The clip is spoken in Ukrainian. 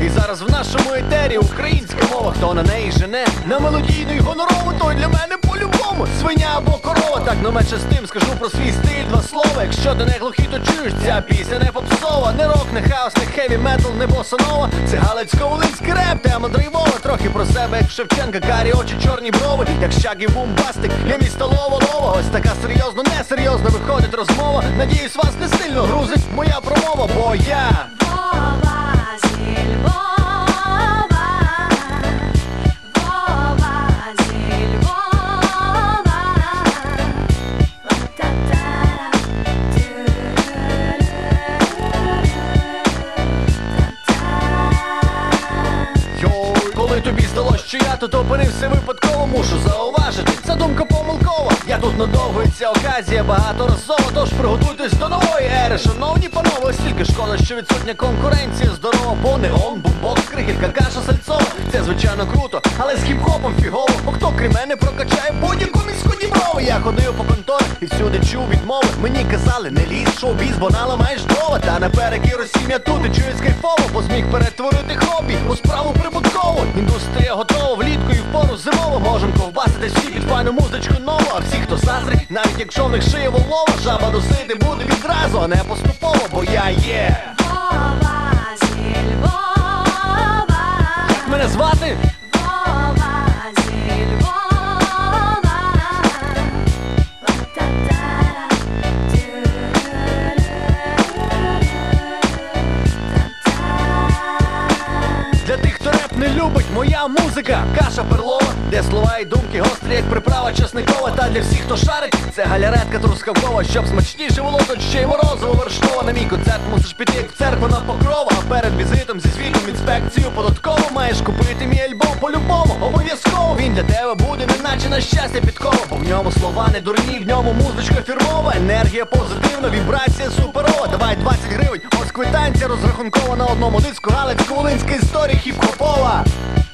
І зараз в нашому етері українська мова. Хто на неї жене, на мелодійну й гонорову, той для мене по-любому свиня або корова. Так, но менше з тим скажу про свій стиль, два слова. Якщо ти не глухий, то чуєш, ця пісня не попсова. Не рок, не хаус, не хеві метал, не босанова. Це галицько-волинський реп, тема драйвова. Трохи про себе, як Шевченка, карі очі, чорні брови. Як Шагі бумбастик, я місто Лова. Ось така серйозно, несерйозно виходить розмова. Надіюсь, вас не сильно грузить моя промова, бо я Вова зі Львова, Вова зі Львова. Та-та-та, Йой, коли тобі здалось, що я тут опинився випадково, мушу зауважити, ця думка помилкова. Я тут надовго і ця оказія багаторазова, тож приготуйтесь до нової ери, шановні панове. Ось тільки шкода, що відсутня конкуренція здорова, бо неон, бумбокс, крихітка, каша сальцова. Це звичайно круто, але з хіп-хопом фігово. Бо хто крім мене прокачає будь-яку міську діброву. Я ходив по конторі і всюди чув відмови. Мені казали, не лізь, шоу-біз, бо наламаєш дрова. Та наперекір усім я тут і чуюсь кайфово, бо зміг перетворити хобі у справу прибуткову. Індустрія готова влітку і в пору зимово. Можем ковбасити всі під файну музичку нову. А всі, хто заздрить, навіть якщо в них шиє волова, жаба досити буде відразу, а не поступово, бо я є Вова зі Львова. Як мене звати? Вова зі Львова. Та-та-та, Для тих, хто реп не любить, моя музика каша перлова, де слова і думки гострі, як приправа чесникова. Та для всіх, хто шарить, це галяретка трускавкова. Щоб смачніше було, то ще й морозиво вершково. На мій концерт мусиш піти, як в церкву на Покрова. А перед візитом зі звітом інспекцію податково маєш купити мій альбом по-любому, обов'язково. Він для тебе буде, неначе на щастя підкова. Бо в ньому слова не дурні, в ньому музичка фірмова. Енергія позитивна, вібрація суперова. Давай 20 гривень, ось квитанція розрахункова на одному диску. Галицько-волинська історія хіп-хопова.